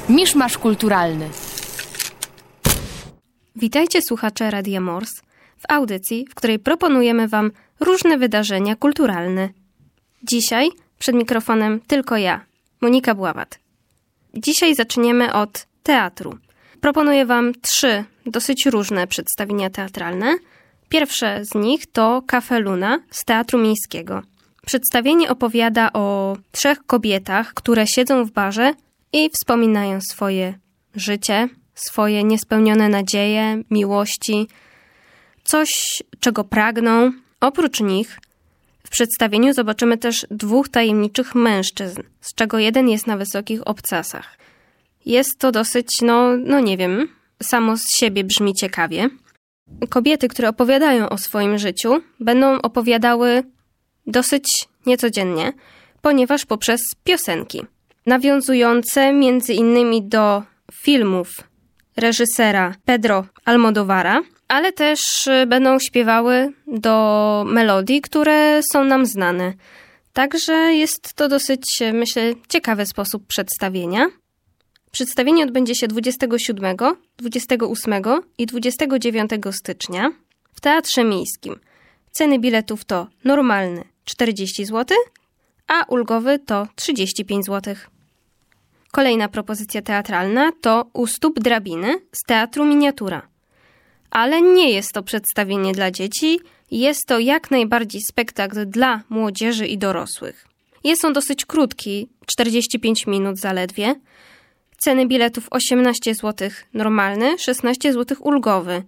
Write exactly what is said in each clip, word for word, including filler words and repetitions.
Miszmasz kulturalny. Witajcie słuchacze Radia Mors w audycji, w której proponujemy Wam różne wydarzenia kulturalne. Dzisiaj przed mikrofonem tylko ja, Monika Bławat. Dzisiaj zaczniemy od teatru. Proponuję Wam trzy dosyć różne przedstawienia teatralne. Pierwsze z nich to Café Luna z Teatru Miejskiego. Przedstawienie opowiada o trzech kobietach, które siedzą w barze i wspominają swoje życie, swoje niespełnione nadzieje, miłości, coś, czego pragną. Oprócz nich w przedstawieniu zobaczymy też dwóch tajemniczych mężczyzn, z czego jeden jest na wysokich obcasach. Jest to dosyć, no, no nie wiem, samo z siebie brzmi ciekawie. Kobiety, które opowiadają o swoim życiu, będą opowiadały dosyć niecodziennie, ponieważ poprzez piosenki, nawiązujące między innymi do filmów reżysera Pedro Almodóvara, ale też będą śpiewały do melodii, które są nam znane. Także jest to dosyć, myślę, ciekawy sposób przedstawienia. Przedstawienie odbędzie się dwudziestego siódmego, dwudziestego ósmego i dwudziestego dziewiątego stycznia w Teatrze Miejskim. Ceny biletów to normalny czterdzieści złotych, a ulgowy to trzydzieści pięć złotych. Kolejna propozycja teatralna to U stóp drabiny z Teatru Miniatura. Ale nie jest to przedstawienie dla dzieci, jest to jak najbardziej spektakl dla młodzieży i dorosłych. Jest on dosyć krótki, czterdzieści pięć minut zaledwie. Ceny biletów osiemnaście złotych normalny, szesnaście złotych ulgowy.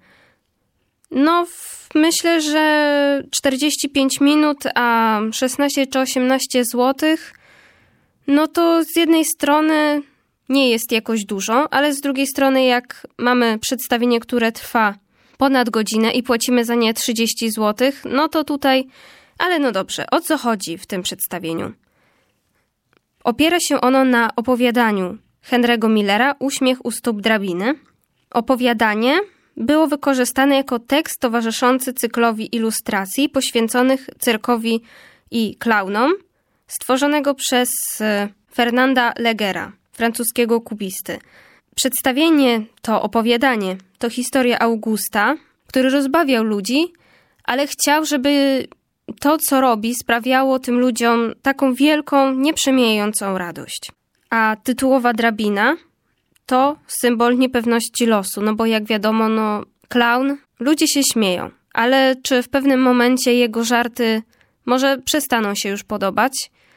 No, myślę, że czterdzieści pięć minut, a szesnaście czy osiemnaście złotych, no to z jednej strony nie jest jakoś dużo, ale z drugiej strony jak mamy przedstawienie, które trwa ponad godzinę i płacimy za nie trzydzieści złotych, no to tutaj, ale no dobrze, o co chodzi w tym przedstawieniu? Opiera się ono na opowiadaniu Henry'ego Millera Uśmiech u stóp drabiny. Opowiadanie było wykorzystane jako tekst towarzyszący cyklowi ilustracji poświęconych cyrkowi i klaunom, stworzonego przez Fernanda Legera, francuskiego kubisty. Przedstawienie to opowiadanie, to historia Augusta, który rozbawiał ludzi, ale chciał, żeby to, co robi, sprawiało tym ludziom taką wielką, nieprzemijającą radość. A tytułowa drabina to symbol niepewności losu, no bo jak wiadomo, no klaun, ludzie się śmieją, ale czy w pewnym momencie jego żarty może przestaną się już podobać?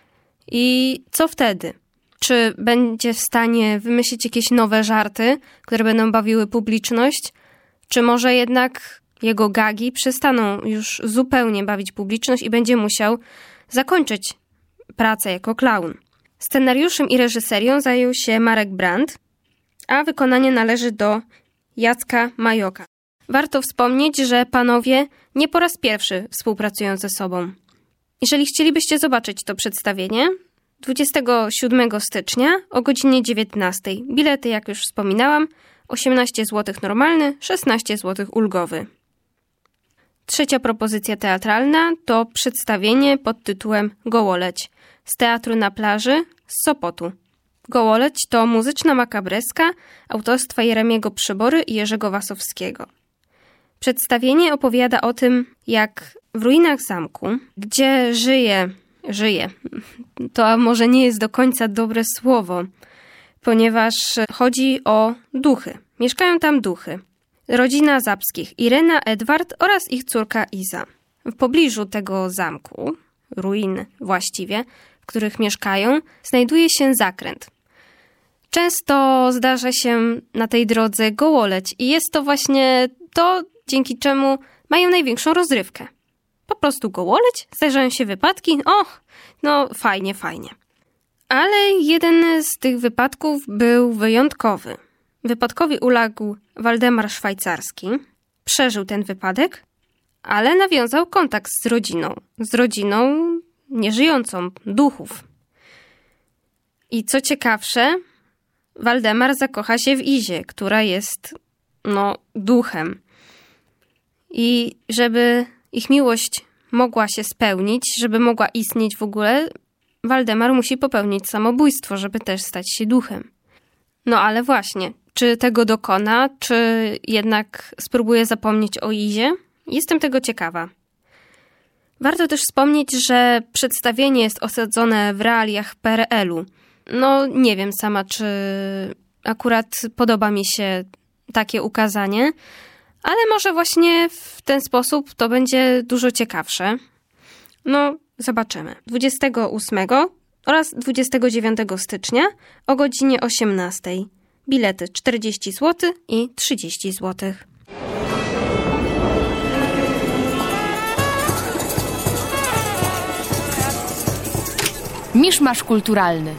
I co wtedy? Czy będzie w stanie wymyślić jakieś nowe żarty, które będą bawiły publiczność? Czy może jednak jego gagi przestaną już zupełnie bawić publiczność i będzie musiał zakończyć pracę jako klaun? Scenariuszem i reżyserią zajął się Marek Brandt, a wykonanie należy do Jacka Majoka. Warto wspomnieć, że panowie nie po raz pierwszy współpracują ze sobą. Jeżeli chcielibyście zobaczyć to przedstawienie, dwudziestego siódmego stycznia o godzinie dziewiętnastej. Bilety, jak już wspominałam, osiemnaście złotych normalny, szesnaście złotych ulgowy. Trzecia propozycja teatralna to przedstawienie pod tytułem Gołoleć z Teatru na plaży z Sopotu. Gołoleć to muzyczna makabreska autorstwa Jeremiego Przybory i Jerzego Wasowskiego. Przedstawienie opowiada o tym, jak w ruinach zamku, gdzie żyje, żyje, to może nie jest do końca dobre słowo, ponieważ chodzi o duchy. Mieszkają tam duchy. Rodzina Zapskich, Irena, Edward oraz ich córka Iza. W pobliżu tego zamku, ruin właściwie, w których mieszkają, znajduje się zakręt. Często zdarza się na tej drodze gołoleć i jest to właśnie to, dzięki czemu mają największą rozrywkę. Po prostu gołoleć, zdarzają się wypadki, och, no fajnie, fajnie. Ale jeden z tych wypadków był wyjątkowy. Wypadkowi uległ Waldemar Szwajcarski. Przeżył ten wypadek, ale nawiązał kontakt z rodziną. Z rodziną nieżyjącą, duchów. I co ciekawsze, Waldemar zakocha się w Izie, która jest, no, duchem. I żeby ich miłość mogła się spełnić, żeby mogła istnieć w ogóle, Waldemar musi popełnić samobójstwo, żeby też stać się duchem. No ale właśnie, czy tego dokona, czy jednak spróbuje zapomnieć o Izie? Jestem tego ciekawa. Warto też wspomnieć, że przedstawienie jest osadzone w realiach P R L-u. No nie wiem sama, czy akurat podoba mi się takie ukazanie, ale może właśnie w ten sposób to będzie dużo ciekawsze. No, zobaczymy. dwudziestego ósmego oraz dwudziestego dziewiątego stycznia o godzinie osiemnastej. Bilety czterdzieści złotych i trzydzieści złotych. Miszmasz kulturalny.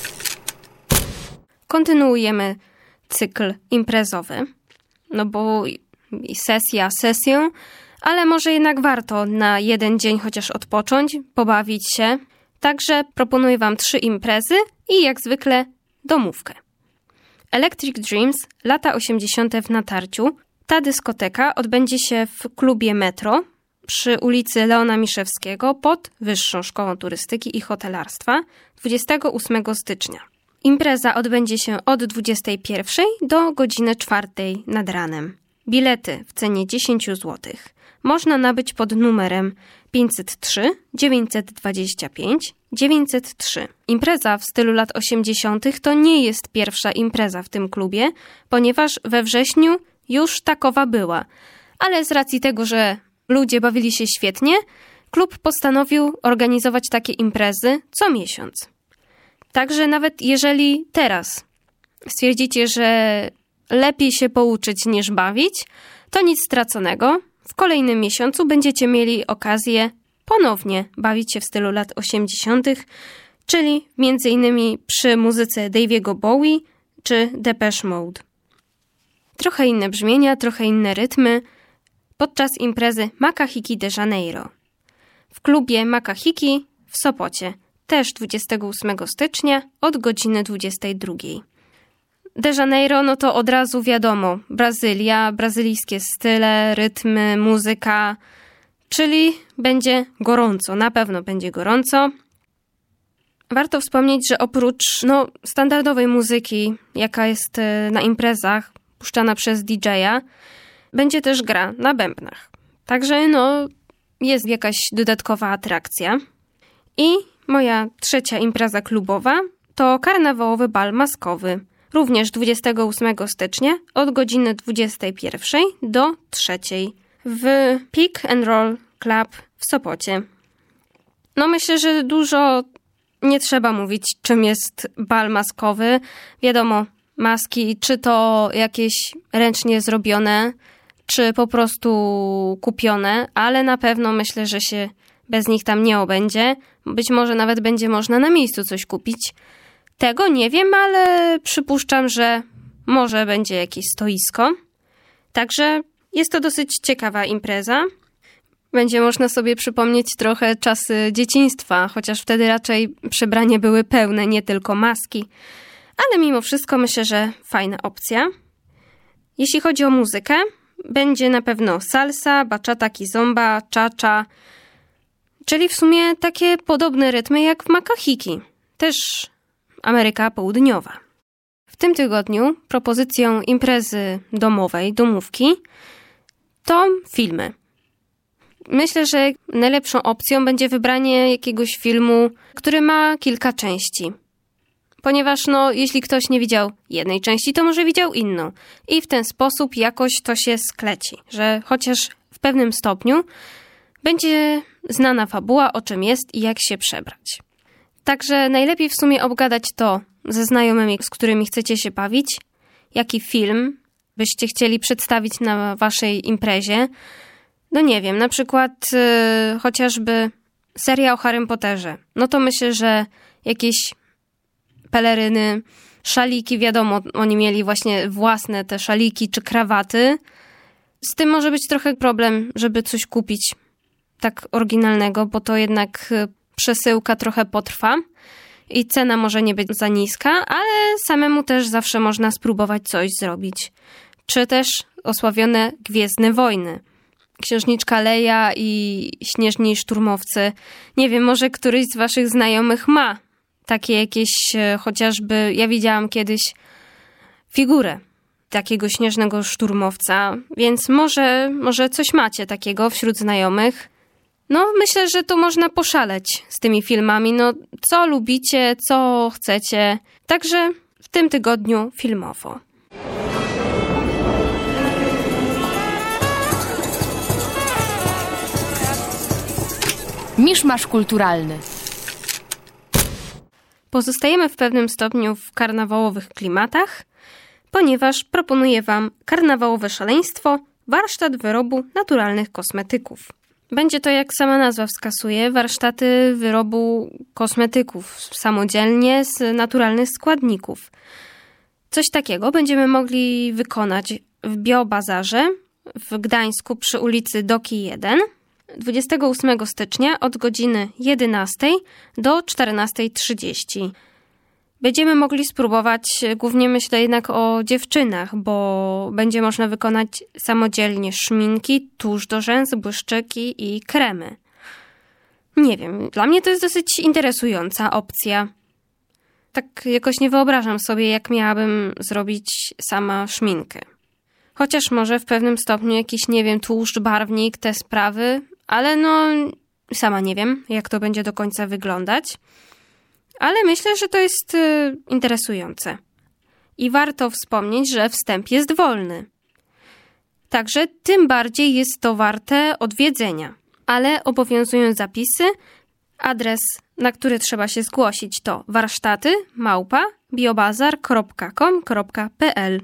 Kontynuujemy cykl imprezowy, no bo i sesja sesją, ale może jednak warto na jeden dzień chociaż odpocząć, pobawić się. Także proponuję Wam trzy imprezy i jak zwykle domówkę. Electric Dreams, lata osiemdziesiąte w Natarciu. Ta dyskoteka odbędzie się w klubie Metro przy ulicy Leona Miszewskiego pod Wyższą Szkołą Turystyki i Hotelarstwa dwudziestego ósmego stycznia. Impreza odbędzie się od dwudziestej pierwszej do godziny czwartej nad ranem. Bilety w cenie dziesięć złotych. Można nabyć pod numerem pięćset trzy dziewięćset dwadzieścia pięć dziewięćset trzy. Impreza w stylu lat osiemdziesiątych to nie jest pierwsza impreza w tym klubie, ponieważ we wrześniu już takowa była. Ale z racji tego, że ludzie bawili się świetnie, klub postanowił organizować takie imprezy co miesiąc. Także nawet jeżeli teraz stwierdzicie, że lepiej się pouczyć niż bawić, to nic straconego. W kolejnym miesiącu będziecie mieli okazję ponownie bawić się w stylu lat osiemdziesiątych, czyli między innymi przy muzyce Daviego Bowie czy Depeche Mode. Trochę inne brzmienia, trochę inne rytmy podczas imprezy Makahiki de Janeiro. W klubie Makahiki w Sopocie, też dwudziestego ósmego stycznia od godziny dwudziestej drugiej. De Janeiro, no to od razu wiadomo, Brazylia, brazylijskie style, rytmy, muzyka, czyli będzie gorąco, na pewno będzie gorąco. Warto wspomnieć, że oprócz no, standardowej muzyki, jaka jest na imprezach, puszczana przez D J a, będzie też gra na bębnach. Także no, jest jakaś dodatkowa atrakcja. I moja trzecia impreza klubowa to karnawałowy bal maskowy. Również dwudziestego ósmego stycznia od godziny dwudziestej pierwszej do trzeciej w Pick and Roll Club w Sopocie. No myślę, że dużo nie trzeba mówić, czym jest bal maskowy. Wiadomo, maski, czy to jakieś ręcznie zrobione, czy po prostu kupione, ale na pewno myślę, że się bez nich tam nie obędzie. Być może nawet będzie można na miejscu coś kupić. Tego nie wiem, ale przypuszczam, że może będzie jakieś stoisko. Także jest to dosyć ciekawa impreza. Będzie można sobie przypomnieć trochę czasy dzieciństwa, chociaż wtedy raczej przebrania były pełne, nie tylko maski. Ale mimo wszystko myślę, że fajna opcja. Jeśli chodzi o muzykę, będzie na pewno salsa, bachata, kizomba, cha-cha, czyli w sumie takie podobne rytmy jak w Makahiki. Też Ameryka Południowa. W tym tygodniu propozycją imprezy domowej, domówki, to filmy. Myślę, że najlepszą opcją będzie wybranie jakiegoś filmu, który ma kilka części. Ponieważ no, jeśli ktoś nie widział jednej części, to może widział inną. I w ten sposób jakoś to się skleci, że chociaż w pewnym stopniu będzie znana fabuła, o czym jest i jak się przebrać. Także najlepiej w sumie obgadać to ze znajomymi, z którymi chcecie się bawić, jaki film byście chcieli przedstawić na waszej imprezie. No nie wiem, na przykład yy, chociażby seria o Harrym Potterze. No to myślę, że jakieś peleryny, szaliki, wiadomo, oni mieli właśnie własne te szaliki czy krawaty. Z tym może być trochę problem, żeby coś kupić tak oryginalnego, bo to jednak przesyłka trochę potrwa i cena może nie być za niska, ale samemu też zawsze można spróbować coś zrobić. Czy też osławione Gwiezdne Wojny. Księżniczka Leia i Śnieżni Szturmowcy. Nie wiem, może któryś z waszych znajomych ma takie jakieś chociażby, ja widziałam kiedyś figurę takiego śnieżnego szturmowca, więc może, może coś macie takiego wśród znajomych. No, myślę, że to można poszaleć z tymi filmami. No, co lubicie, co chcecie. Także w tym tygodniu filmowo. Miszmasz kulturalny. Pozostajemy w pewnym stopniu w karnawałowych klimatach, ponieważ proponuję Wam karnawałowe szaleństwo, warsztat wyrobu naturalnych kosmetyków. Będzie to, jak sama nazwa wskazuje, warsztaty wyrobu kosmetyków samodzielnie z naturalnych składników. Coś takiego będziemy mogli wykonać w Biobazarze w Gdańsku przy ulicy Doki jeden dwudziestego ósmego stycznia od godziny jedenastej do czternastej trzydzieści. Będziemy mogli spróbować, głównie myślę jednak o dziewczynach, bo będzie można wykonać samodzielnie szminki, tusz do rzęs, błyszczyki i kremy. Nie wiem, dla mnie to jest dosyć interesująca opcja. Tak jakoś nie wyobrażam sobie, jak miałabym zrobić sama szminkę. Chociaż może w pewnym stopniu jakiś, nie wiem, tłuszcz, barwnik, te sprawy, ale no sama nie wiem, jak to będzie do końca wyglądać. Ale myślę, że to jest y, interesujące. I warto wspomnieć, że wstęp jest wolny. Także tym bardziej jest to warte odwiedzenia. Ale obowiązują zapisy. Adres, na który trzeba się zgłosić, to warsztaty małpa biobazar kropka com kropka p l.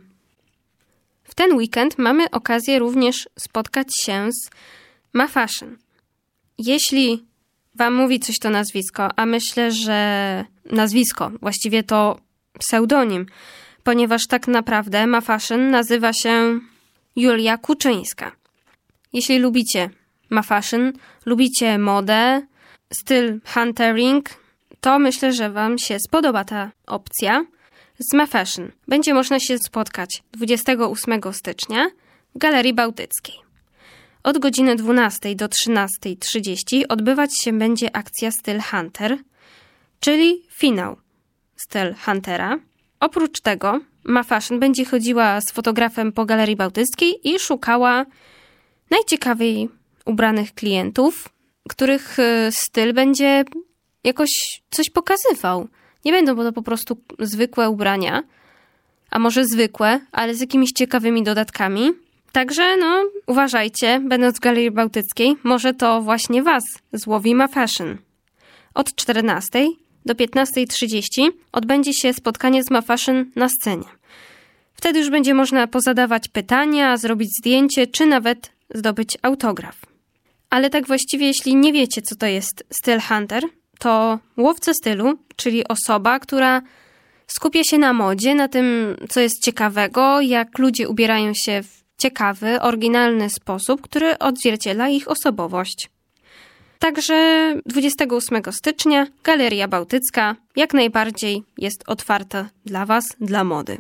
W ten weekend mamy okazję również spotkać się z MaFashion. Jeśli Wam mówi coś to nazwisko, a myślę, że nazwisko, właściwie to pseudonim, ponieważ tak naprawdę MaFashion nazywa się Julia Kuczyńska. Jeśli lubicie MaFashion, lubicie modę, styl huntering, to myślę, że Wam się spodoba ta opcja. Z MaFashion będzie można się spotkać dwudziestego ósmego stycznia w Galerii Bałtyckiej. Od godziny dwunastej do trzynastej trzydzieści odbywać się będzie akcja Styl Hunter, czyli finał Styl Huntera. Oprócz tego MaFashion będzie chodziła z fotografem po Galerii Bałtyckiej i szukała najciekawiej ubranych klientów, których styl będzie jakoś coś pokazywał. Nie będą to po prostu zwykłe ubrania, a może zwykłe, ale z jakimiś ciekawymi dodatkami. Także no, uważajcie, będąc w Galerii Bałtyckiej, może to właśnie Was złowi MaFashion. Od czternastej do piętnastej trzydzieści odbędzie się spotkanie z MaFashion na scenie. Wtedy już będzie można pozadawać pytania, zrobić zdjęcie, czy nawet zdobyć autograf. Ale tak właściwie, jeśli nie wiecie, co to jest styl hunter, to łowca stylu, czyli osoba, która skupia się na modzie, na tym, co jest ciekawego, jak ludzie ubierają się w ciekawy, oryginalny sposób, który odzwierciedla ich osobowość. Także dwudziestego ósmego stycznia Galeria Bałtycka jak najbardziej jest otwarta dla Was, dla mody.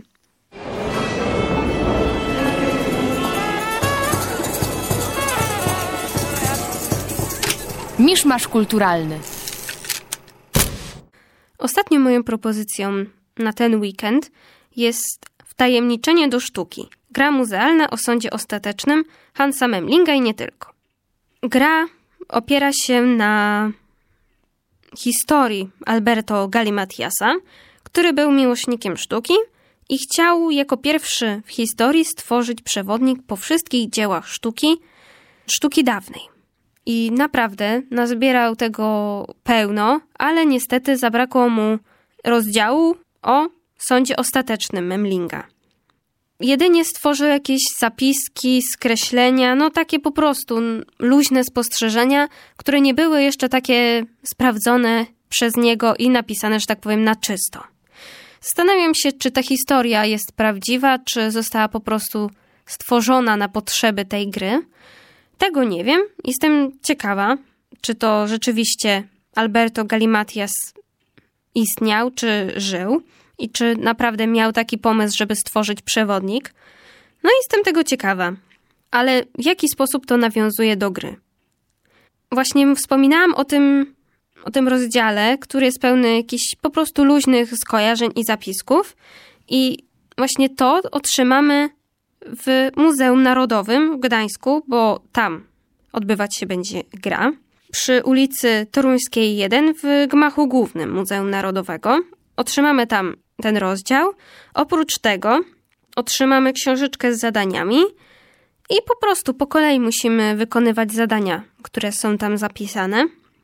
Miszmasz kulturalny. Ostatnią moją propozycją na ten weekend jest Wtajemniczenie do sztuki. Gra muzealna o sądzie ostatecznym Hansa Memlinga i nie tylko. Gra opiera się na historii Alberto Galimatiasa, który był miłośnikiem sztuki i chciał jako pierwszy w historii stworzyć przewodnik po wszystkich dziełach sztuki, sztuki dawnej. I naprawdę nazbierał tego pełno, ale niestety zabrakło mu rozdziału o sądzie ostatecznym Memlinga. Jedynie stworzył jakieś zapiski, skreślenia, no takie po prostu luźne spostrzeżenia, które nie były jeszcze takie sprawdzone przez niego i napisane, że tak powiem, na czysto. Zastanawiam się, czy ta historia jest prawdziwa, czy została po prostu stworzona na potrzeby tej gry. Tego nie wiem. Jestem ciekawa, czy to rzeczywiście Alberto Galimatias istniał, czy żył i czy naprawdę miał taki pomysł, żeby stworzyć przewodnik. No i jestem tego ciekawa. Ale w jaki sposób to nawiązuje do gry? Właśnie wspominałam o tym, o tym rozdziale, który jest pełny jakichś po prostu luźnych skojarzeń i zapisków. I właśnie to otrzymamy w Muzeum Narodowym w Gdańsku, bo tam odbywać się będzie gra. Przy ulicy Toruńskiej jeden w gmachu głównym Muzeum Narodowego. Otrzymamy tam ten rozdział. Oprócz tego otrzymamy książeczkę z zadaniami i po prostu po kolei musimy wykonywać zadania, które są tam zapisane.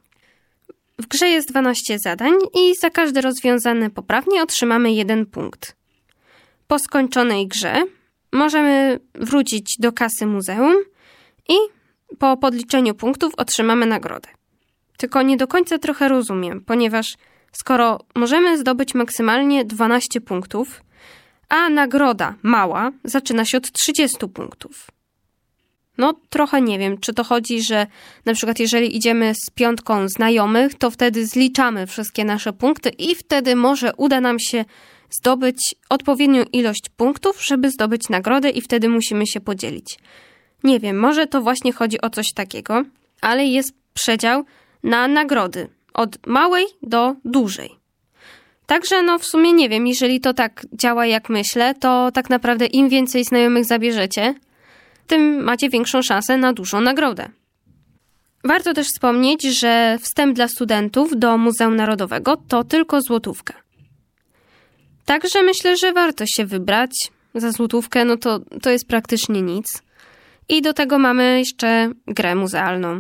W grze jest dwanaście zadań i za każde rozwiązane poprawnie otrzymamy jeden punkt. Po skończonej grze możemy wrócić do kasy muzeum i po podliczeniu punktów otrzymamy nagrodę. Tylko nie do końca trochę rozumiem, ponieważ skoro możemy zdobyć maksymalnie dwanaście punktów, a nagroda mała zaczyna się od trzydziestu punktów. No trochę nie wiem, czy to chodzi, że na przykład jeżeli idziemy z piątką znajomych, to wtedy zliczamy wszystkie nasze punkty i wtedy może uda nam się zdobyć odpowiednią ilość punktów, żeby zdobyć nagrodę i wtedy musimy się podzielić. Nie wiem, może to właśnie chodzi o coś takiego, ale jest przedział na nagrody od małej do dużej. Także no w sumie nie wiem, jeżeli to tak działa jak myślę, to tak naprawdę im więcej znajomych zabierzecie, tym macie większą szansę na dużą nagrodę. Warto też wspomnieć, że wstęp dla studentów do Muzeum Narodowego to tylko złotówka. Także myślę, że warto się wybrać. Za złotówkę no to, to jest praktycznie nic. I do tego mamy jeszcze grę muzealną.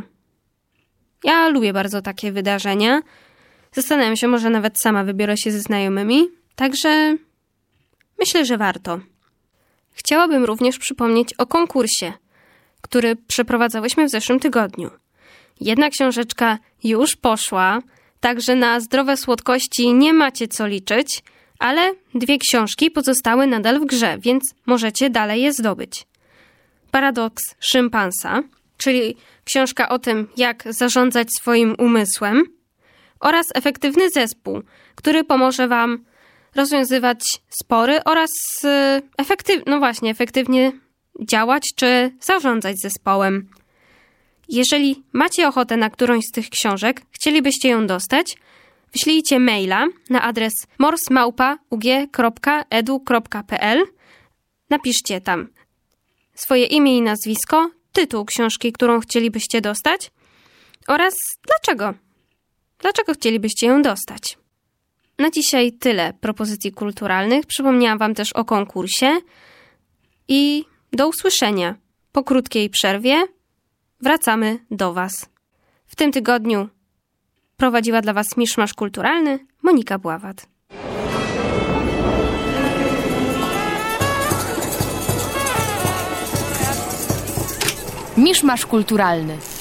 Ja lubię bardzo takie wydarzenia. Zastanawiam się, może nawet sama wybiorę się ze znajomymi. Także myślę, że warto. Chciałabym również przypomnieć o konkursie, który przeprowadzałyśmy w zeszłym tygodniu. Jedna książeczka już poszła, także na zdrowe słodkości nie macie co liczyć, ale dwie książki pozostały nadal w grze, więc możecie dalej je zdobyć. Paradoks szympansa, czyli książka o tym, jak zarządzać swoim umysłem, oraz efektywny zespół, który pomoże wam rozwiązywać spory oraz efektyw- no właśnie, efektywnie działać czy zarządzać zespołem. Jeżeli macie ochotę na którąś z tych książek, chcielibyście ją dostać, wyślijcie maila na adres mors małpa u g kropka e d u kropka p l. Napiszcie tam swoje imię i nazwisko, tytuł książki, którą chcielibyście dostać oraz dlaczego. Dlaczego chcielibyście ją dostać? Na dzisiaj tyle propozycji kulturalnych. Przypomniałam wam też o konkursie i do usłyszenia. Po krótkiej przerwie wracamy do was. W tym tygodniu prowadziła dla was Miszmasz Kulturalny Monika Bławat. Miszmasz Kulturalny.